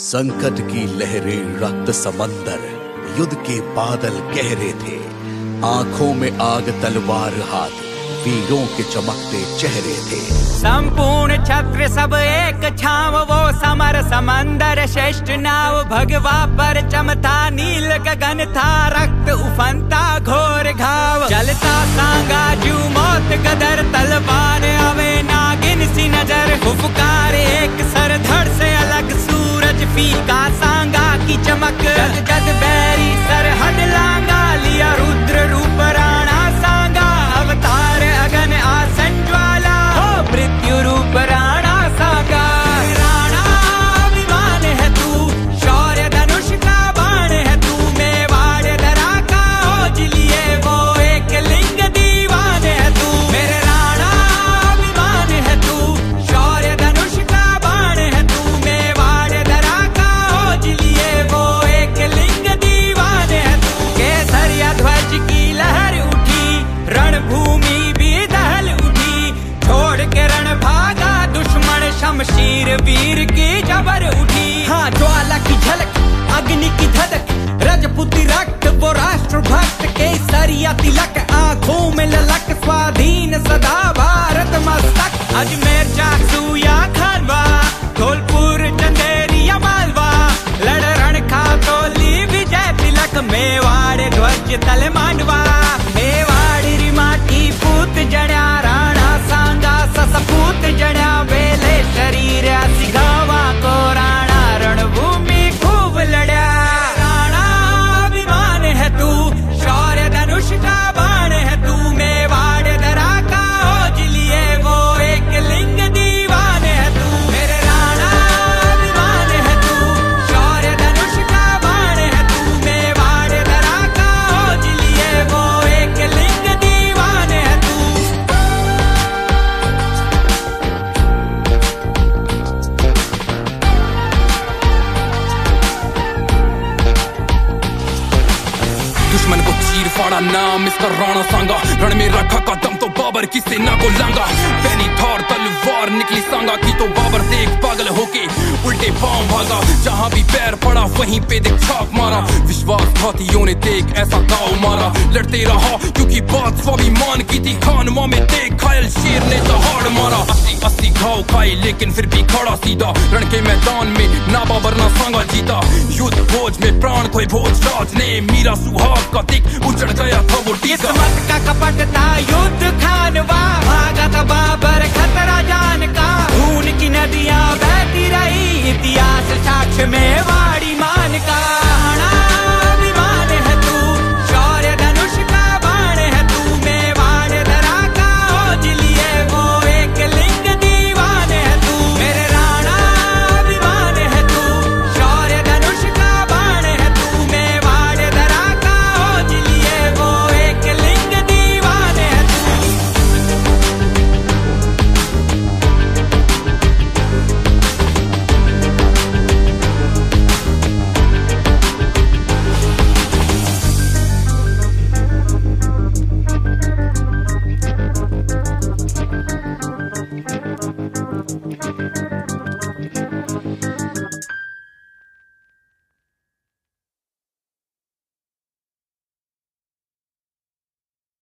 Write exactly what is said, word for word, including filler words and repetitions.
संकट की लहरें रक्त समंदर, युद्ध के बादल गहरे थे। आंखों में आग तलवार हाथ, वीरों के चमकते चेहरे थे। संपूर्ण छत्र सब एक छाव, वो समर समंदर श्रेष्ठ नाव। भगवा पर चमता नील गगन था, रक्त उफनता घोर घाव। चलता सांगा जू मौत गदर, तलवार अवे नागिन सी नजर। फुफकार एक सर धड़ से अलग, सूरज फीका सांगा की चमक। जग जग बैरी सरहद लांगा, लिया रुद्र रूप राणा सांगा। अवतार अगन आसन ज्वाला, हो मृत्यु रूप राणा सांगा। राणा अभिमान है तू, शौर्य धनुष का बाण है तू। मेवाड़ दरा का ओज लिए वो एक लिंग दीवान है तू। मेरे राणा अभिमान है तू, शौर्य धनुष का बाण है तू। मेवाड़ दरा का ओज लिए वो एक लिंग दीवान है तू। केसरिया ध्वज की लहर उठी, रणभूमि शमशीर वीर की जबर उठी। हाँ ज्वाला की झलक, अग्नि की धधक, रजपूती रक्त वो राष्ट्र भक्त। केसरिया तिलक आंखों में ललक, स्वाधीन सदा भारत मस्तक। अजमेर चाकसू या खानवा, धौलपुर चंदेरी या मालवा। लड़ रण खातौली विजय तिलक, मेवाड़ ध्वज तल मांडवा। मेवाड़ री माटी पूत जण्या, राणा सांगा ससपूत जण्या। वेले शरीर सिघावा को राणा, रणभूमि खूब लड्या। राणा अभिमान है तू, शौर्य धनुष का बाण है तू। मेवाड़ दरा का ओज लिए वो एक लिंग दीवान है तू। मेरे राणा अभिमान है तू, शौर्य धनुष का बाण है तू। मेवाड़ दरा का ओज लिए वो एक लिंग दीवान है तू। दुश्मन को चीर फाड़ा नाम इसका राणा सांगा। रण में रखा कदम तो बाबर की सेना को लांगा। पहली थार तलवार निकली सांगा की, तो बाबर देख पागल होके उल्टे पांव भागा। जहां भी पैर पड़ा वहीं पे देख छाप मारा। विश्वासघातियों ने देख ऐसा गाँव मारा। लड़ते रहा क्योंकि बात स्वाभिमान की थी। खानवा में देख घायल शेर ने दहाड़ मारा। अस्सी अस्सी घाव खाए लेकिन फिर भी खड़ा सीधा। रण के मैदान में ना बाबर ना सांगा जीता। युद्ध भोज में प्राण खोए भोज राज ने। मीरा सुहाग का दिख उजड़ गया था वो टीका। किस्मत का कपट था